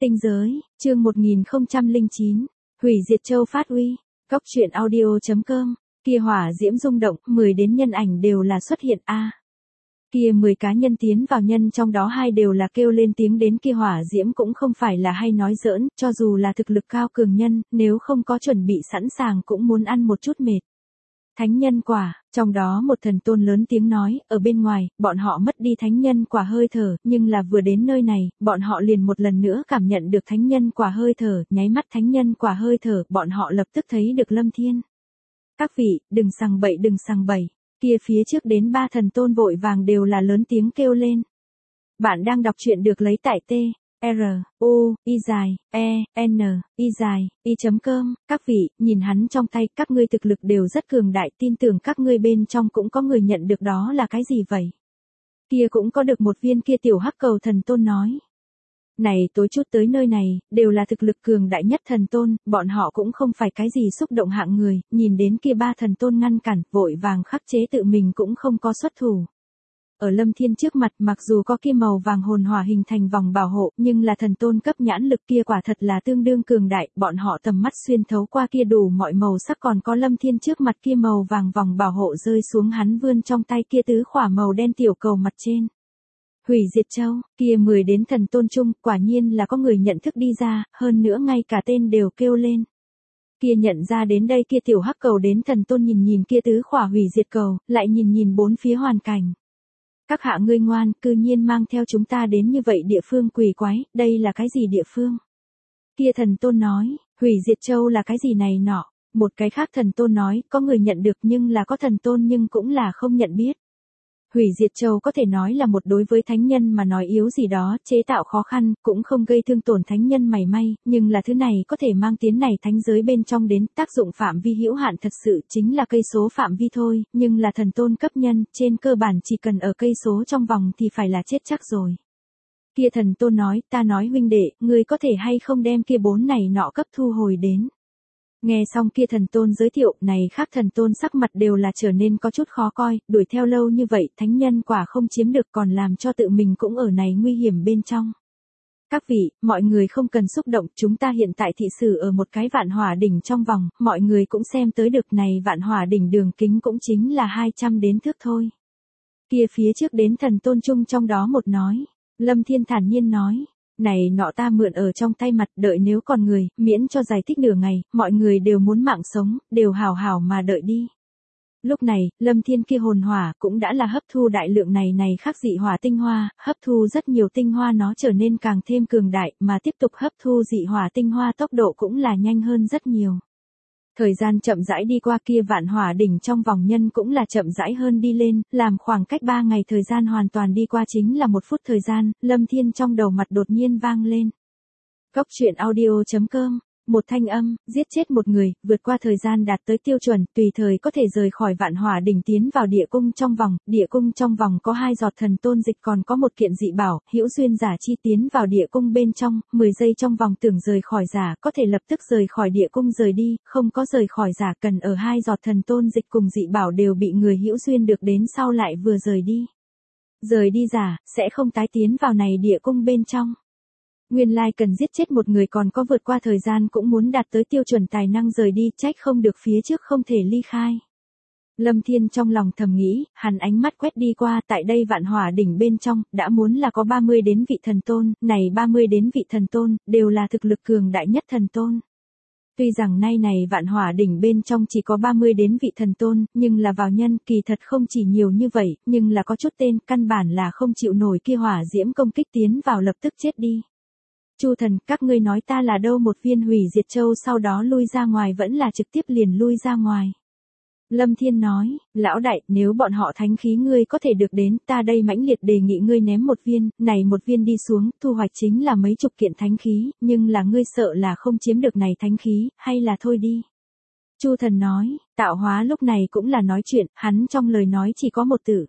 Tinh giới, chương 1009, hủy diệt châu phát uy, Cốc truyện audio.com, kia hỏa diễm rung động, 10 đến nhân ảnh đều là xuất hiện a. Kia 10 cá nhân tiến vào nhân trong đó 2 đều là kêu lên tiếng đến kia hỏa diễm cũng không phải là hay nói giỡn, cho dù là thực lực cao cường nhân, nếu không có chuẩn bị sẵn sàng cũng muốn ăn một chút mệt. Thánh nhân quả, trong đó một thần tôn lớn tiếng nói, ở bên ngoài, bọn họ mất đi thánh nhân quả hơi thở, nhưng là vừa đến nơi này, bọn họ liền một lần nữa cảm nhận được thánh nhân quả hơi thở, nháy mắt thánh nhân quả hơi thở, bọn họ lập tức thấy được Lâm Thiên. Các vị, đừng sằng bậy, kia phía trước đến 3 thần tôn vội vàng đều là lớn tiếng kêu lên. Bạn đang đọc truyện được lấy tại T. R, U, I dài, E, N, I dài, I.com, các vị, nhìn hắn trong tay, các ngươi thực lực đều rất cường đại, tin tưởng các ngươi bên trong cũng có người nhận được đó là cái gì vậy? Kia cũng có được một viên kia tiểu hắc cầu thần tôn nói. Này tối chút tới nơi này, đều là thực lực cường đại nhất thần tôn, bọn họ cũng không phải cái gì xúc động hạng người, nhìn đến kia 3 thần tôn ngăn cản, vội vàng khắc chế tự mình cũng không có xuất thủ. Ở Lâm Thiên trước mặt mặc dù có kia màu vàng hồn hỏa hình thành vòng bảo hộ, nhưng là thần tôn cấp nhãn lực kia quả thật là tương đương cường đại, bọn họ tầm mắt xuyên thấu qua kia đủ mọi màu sắc còn có Lâm Thiên trước mặt kia màu vàng vòng bảo hộ rơi xuống hắn vươn trong tay kia tứ khỏa màu đen tiểu cầu mặt trên. Hủy diệt châu, kia 10 đến thần tôn chung, quả nhiên là có người nhận thức đi ra, hơn nữa ngay cả tên đều kêu lên. Kia nhận ra đến đây kia tiểu hắc cầu đến thần tôn nhìn kia tứ khỏa hủy diệt cầu, lại nhìn bốn phía hoàn cảnh. Các hạ ngươi ngoan, cư nhiên mang theo chúng ta đến như vậy địa phương quỷ quái, đây là cái gì địa phương? Kia thần tôn nói, hủy diệt châu là cái gì này nọ, một cái khác thần tôn nói, có người nhận được nhưng là có thần tôn nhưng cũng là không nhận biết. Hủy diệt châu có thể nói là một đối với thánh nhân mà nói yếu gì đó, chế tạo khó khăn, cũng không gây thương tổn thánh nhân mảy may, nhưng là thứ này có thể mang tiến này thánh giới bên trong đến, tác dụng phạm vi hữu hạn thật sự chính là cây số phạm vi thôi, nhưng là thần tôn cấp nhân, trên cơ bản chỉ cần ở cây số trong vòng thì phải là chết chắc rồi. Kia thần tôn nói, ta nói huynh đệ, ngươi có thể hay không đem kia 4 này nọ cấp thu hồi đến. Nghe xong kia thần tôn giới thiệu, này khác thần tôn sắc mặt đều là trở nên có chút khó coi, đuổi theo lâu như vậy, thánh nhân quả không chiếm được còn làm cho tự mình cũng ở này nguy hiểm bên trong. Các vị, mọi người không cần xúc động, chúng ta hiện tại thị sử ở một cái vạn hỏa đỉnh trong vòng, mọi người cũng xem tới được này vạn hỏa đỉnh đường kính cũng chính là 200 đến thước thôi. Kia phía trước đến thần tôn chung trong đó một nói, Lâm Thiên thản nhiên nói. Này nọ ta mượn ở trong tay mặt đợi nếu còn người, miễn cho giải thích nửa ngày, mọi người đều muốn mạng sống, đều hào hào mà đợi đi. Lúc này, Lâm Thiên kia hồn hỏa cũng đã là hấp thu đại lượng này khác dị hỏa tinh hoa, hấp thu rất nhiều tinh hoa nó trở nên càng thêm cường đại, mà tiếp tục hấp thu dị hỏa tinh hoa tốc độ cũng là nhanh hơn rất nhiều. Thời gian chậm rãi đi qua kia vạn hỏa đỉnh trong vòng nhân cũng là chậm rãi hơn đi lên, làm khoảng cách 3 ngày thời gian hoàn toàn đi qua chính là 1 phút thời gian, Lâm Thiên trong đầu mặt đột nhiên vang lên. Cốc truyện audio.com, một thanh âm, giết chết một người, vượt qua thời gian đạt tới tiêu chuẩn, tùy thời có thể rời khỏi vạn hỏa đỉnh tiến vào địa cung trong vòng có 2 giọt thần tôn dịch còn có một kiện dị bảo, hữu duyên giả chi tiến vào địa cung bên trong, 10 giây trong vòng tưởng rời khỏi giả, có thể lập tức rời khỏi địa cung rời đi, không có rời khỏi giả cần ở 2 giọt thần tôn dịch cùng dị bảo đều bị người hữu duyên được đến sau lại vừa rời đi. Rời đi giả, sẽ không tái tiến vào này địa cung bên trong. Nguyên lai cần giết chết một người còn có vượt qua thời gian cũng muốn đạt tới tiêu chuẩn tài năng rời đi, trách không được phía trước không thể ly khai. Lâm Thiên trong lòng thầm nghĩ, hắn ánh mắt quét đi qua tại đây vạn hỏa đỉnh bên trong, đã muốn là có 30 đến vị thần tôn, này 30 đến vị thần tôn, đều là thực lực cường đại nhất thần tôn. Tuy rằng nay này vạn hỏa đỉnh bên trong chỉ có 30 đến vị thần tôn, nhưng là vào nhân kỳ thật không chỉ nhiều như vậy, nhưng là có chút tên, căn bản là không chịu nổi kia hỏa diễm công kích tiến vào lập tức chết đi. Chu thần, các ngươi nói ta là đâu một viên hủy diệt châu sau đó lui ra ngoài vẫn là trực tiếp liền lui ra ngoài. Lâm Thiên nói, lão đại, nếu bọn họ thánh khí ngươi có thể được đến, ta đây mãnh liệt đề nghị ngươi ném một viên, này một viên đi xuống, thu hoạch chính là mấy chục kiện thánh khí, nhưng là ngươi sợ là không chiếm được này thánh khí, hay là thôi đi. Chu thần nói, tạo hóa lúc này cũng là nói chuyện, hắn trong lời nói chỉ có một từ.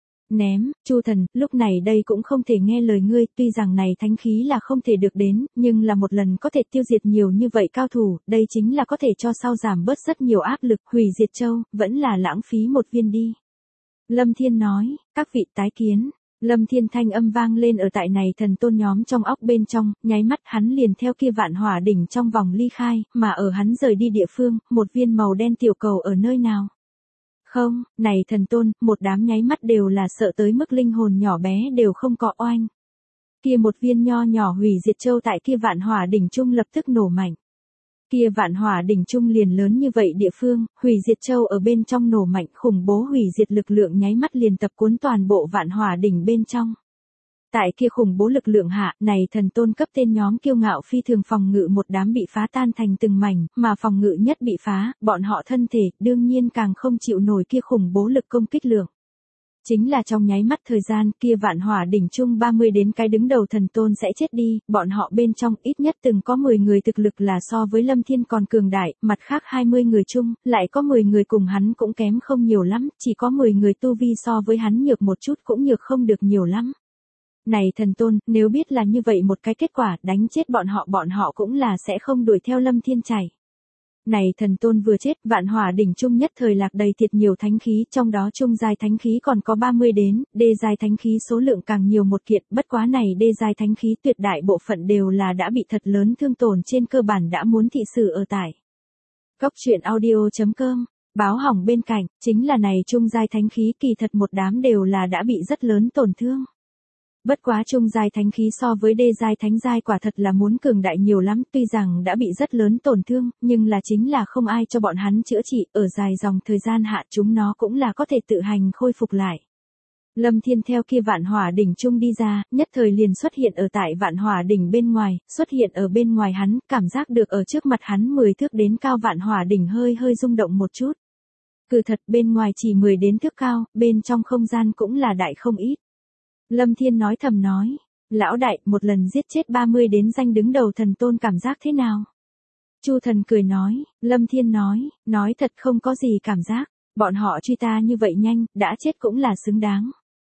Ném, Chu thần, lúc này đây cũng không thể nghe lời ngươi, tuy rằng này thánh khí là không thể được đến, nhưng là một lần có thể tiêu diệt nhiều như vậy cao thủ, đây chính là có thể cho sau giảm bớt rất nhiều áp lực, hủy diệt châu, vẫn là lãng phí một viên đi. Lâm Thiên nói, các vị tái kiến. Lâm Thiên thanh âm vang lên ở tại này thần tôn nhóm trong óc bên trong, nháy mắt hắn liền theo kia vạn hỏa đỉnh trong vòng ly khai, mà ở hắn rời đi địa phương, một viên màu đen tiểu cầu ở nơi nào. Không, này thần tôn, một đám nháy mắt đều là sợ tới mức linh hồn nhỏ bé đều không có oanh. Kia một viên nho nhỏ hủy diệt châu tại kia vạn hỏa đỉnh trung lập tức nổ mạnh. Kia vạn hỏa đỉnh trung liền lớn như vậy địa phương, hủy diệt châu ở bên trong nổ mạnh khủng bố hủy diệt lực lượng nháy mắt liền tập cuốn toàn bộ vạn hỏa đỉnh bên trong. Tại kia khủng bố lực lượng hạ, này thần tôn cấp tên nhóm kiêu ngạo phi thường phòng ngự một đám bị phá tan thành từng mảnh, mà phòng ngự nhất bị phá, bọn họ thân thể, đương nhiên càng không chịu nổi kia khủng bố lực công kích lượng. Chính là trong nháy mắt thời gian kia vạn hỏa đỉnh chung 30 đến cái đứng đầu thần tôn sẽ chết đi, bọn họ bên trong ít nhất từng có 10 người thực lực là so với Lâm Thiên còn cường đại, mặt khác 20 người chung, lại có 10 người cùng hắn cũng kém không nhiều lắm, chỉ có 10 người tu vi so với hắn nhược một chút cũng nhược không được nhiều lắm. Này thần tôn, nếu biết là như vậy một cái kết quả, đánh chết bọn họ cũng là sẽ không đuổi theo Lâm Thiên chảy. Này thần tôn vừa chết, vạn hỏa đỉnh trung nhất thời lạc đầy thiệt nhiều thánh khí, trong đó trung giai thánh khí còn có 30 đến, đê giai thánh khí số lượng càng nhiều một kiện, bất quá này đê giai thánh khí tuyệt đại bộ phận đều là đã bị thật lớn thương tổn trên cơ bản đã muốn thị sử ở tại. Cốc truyện audio.com, báo hỏng bên cạnh, chính là này trung giai thánh khí kỳ thật một đám đều là đã bị rất lớn tổn thương. Bất quá trung giai thánh khí so với đê giai thánh giai quả thật là muốn cường đại nhiều lắm, tuy rằng đã bị rất lớn tổn thương, nhưng là chính là không ai cho bọn hắn chữa trị, ở dài dòng thời gian hạ chúng nó cũng là có thể tự hành khôi phục lại. Lâm Thiên theo kia vạn hỏa đỉnh trung đi ra, nhất thời liền xuất hiện ở tại vạn hỏa đỉnh bên ngoài, xuất hiện ở bên ngoài hắn, cảm giác được ở trước mặt hắn 10 thước đến cao vạn hỏa đỉnh hơi hơi rung động một chút. Cứ thật bên ngoài chỉ 10 đến thước cao, bên trong không gian cũng là đại không ít. Lâm Thiên nói thầm nói, lão đại, một lần giết chết 30 đến danh đứng đầu thần tôn cảm giác thế nào? Chu thần cười nói, Lâm Thiên nói thật không có gì cảm giác, bọn họ truy ta như vậy nhanh, đã chết cũng là xứng đáng.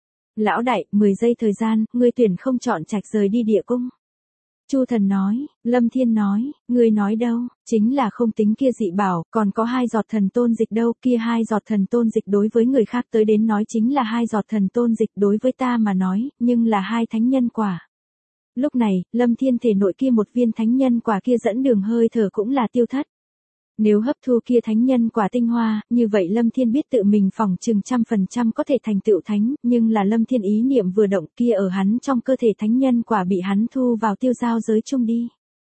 Lão đại, 10 giây thời gian, ngươi tuyển không chọn trạch rời đi địa cung. Chu thần nói, Lâm Thiên nói, ngươi nói đâu, chính là không tính kia dị bảo, còn có 2 giọt thần tôn dịch đâu, kia 2 giọt thần tôn dịch đối với người khác tới đến nói chính là 2 giọt thần tôn dịch đối với ta mà nói, nhưng là 2 thánh nhân quả. Lúc này, Lâm Thiên thể nội kia một viên thánh nhân quả kia dẫn đường hơi thở cũng là tiêu thất. Nếu hấp thu kia thánh nhân quả tinh hoa, như vậy Lâm Thiên biết tự mình phỏng chừng 100% có thể thành tựu thánh, nhưng là Lâm Thiên ý niệm vừa động kia ở hắn trong cơ thể thánh nhân quả bị hắn thu vào tiêu giao giới chung đi.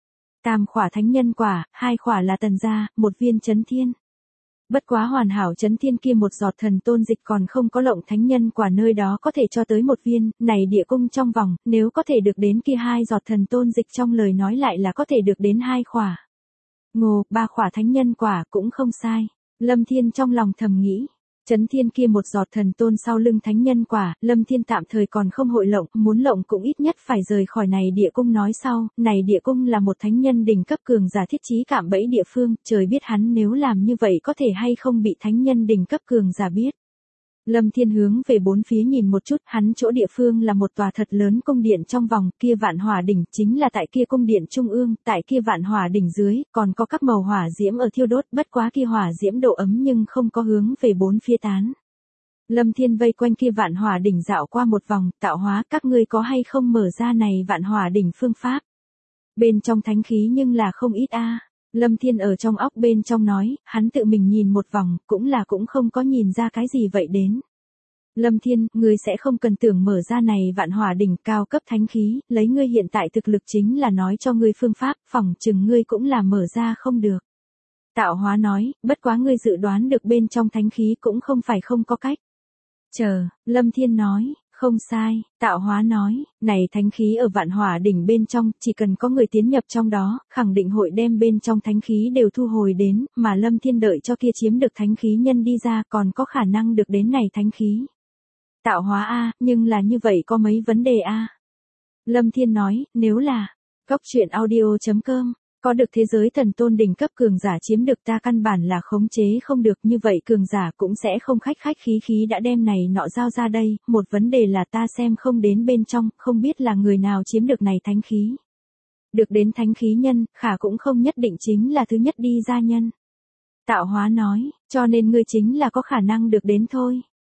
Tam khỏa thánh nhân quả, 2 khỏa là tần gia, 1 viên chấn thiên. Bất quá hoàn hảo chấn thiên kia một giọt thần tôn dịch còn không có lộng thánh nhân quả nơi đó có thể cho tới 1 viên, này địa cung trong vòng, nếu có thể được đến kia 2 giọt thần tôn dịch trong lời nói lại là có thể được đến 2 khỏa. Ngô, 3 khỏa thánh nhân quả cũng không sai. Lâm Thiên trong lòng thầm nghĩ. Chấn thiên kia một giọt thần tôn sau lưng thánh nhân quả, Lâm Thiên tạm thời còn không hội lộng, muốn lộng cũng ít nhất phải rời khỏi này địa cung nói sau, này địa cung là một thánh nhân đỉnh cấp cường giả thiết trí cạm bẫy địa phương, trời biết hắn nếu làm như vậy có thể hay không bị thánh nhân đỉnh cấp cường giả biết. Lâm Thiên hướng về bốn phía nhìn một chút, hắn chỗ địa phương là một tòa thật lớn cung điện trong vòng, kia vạn hỏa đỉnh chính là tại kia cung điện trung ương, tại kia vạn hỏa đỉnh dưới, còn có các màu hỏa diễm ở thiêu đốt, bất quá kia hỏa diễm độ ấm nhưng không có hướng về bốn phía tán. Lâm Thiên vây quanh kia vạn hỏa đỉnh dạo qua một vòng, tạo hóa các ngươi có hay không mở ra này vạn hỏa đỉnh phương pháp. Bên trong thánh khí nhưng là không ít a. Lâm Thiên ở trong óc bên trong nói, hắn tự mình nhìn một vòng, cũng không có nhìn ra cái gì vậy đến. Lâm Thiên, ngươi sẽ không cần tưởng mở ra này vạn hỏa đỉnh cao cấp thánh khí, lấy ngươi hiện tại thực lực chính là nói cho ngươi phương pháp, phỏng chừng ngươi cũng là mở ra không được. Tạo hóa nói, bất quá ngươi dự đoán được bên trong thánh khí cũng không phải không có cách. Chờ, Lâm Thiên nói. Không sai, tạo hóa nói, này thánh khí ở vạn hỏa đỉnh bên trong, chỉ cần có người tiến nhập trong đó, khẳng định hội đem bên trong thánh khí đều thu hồi đến, mà Lâm Thiên đợi cho kia chiếm được thánh khí nhân đi ra còn có khả năng được đến này thánh khí. Tạo hóa a, nhưng là như vậy có mấy vấn đề a. Lâm Thiên nói, nếu là, cốc truyện audio.com. Có được thế giới thần tôn đỉnh cấp cường giả chiếm được ta căn bản là khống chế không được, như vậy cường giả cũng sẽ không khách khí đã đem này nọ giao ra đây, một vấn đề là ta xem không đến bên trong, không biết là người nào chiếm được này thánh khí. Được đến thánh khí nhân, khả cũng không nhất định chính là thứ nhất đi ra nhân. Tạo hóa nói, cho nên ngươi chính là có khả năng được đến thôi.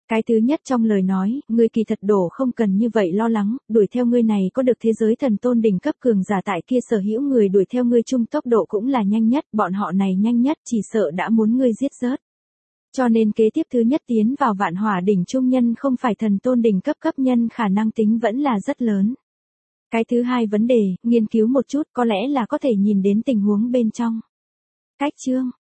Cái thứ nhất trong lời nói, ngươi kỳ thật đổ không cần như vậy lo lắng, đuổi theo ngươi này có được thế giới thần tôn đỉnh cấp cường giả tại kia sở hữu người đuổi theo ngươi chung tốc độ cũng là nhanh nhất, bọn họ này nhanh nhất chỉ sợ đã muốn ngươi giết rớt. Cho nên kế tiếp thứ nhất tiến vào vạn hỏa đỉnh trung nhân không phải thần tôn đỉnh cấp cấp nhân khả năng tính vẫn là rất lớn. Cái thứ hai vấn đề, nghiên cứu một chút có lẽ là có thể nhìn đến tình huống bên trong. Cách chương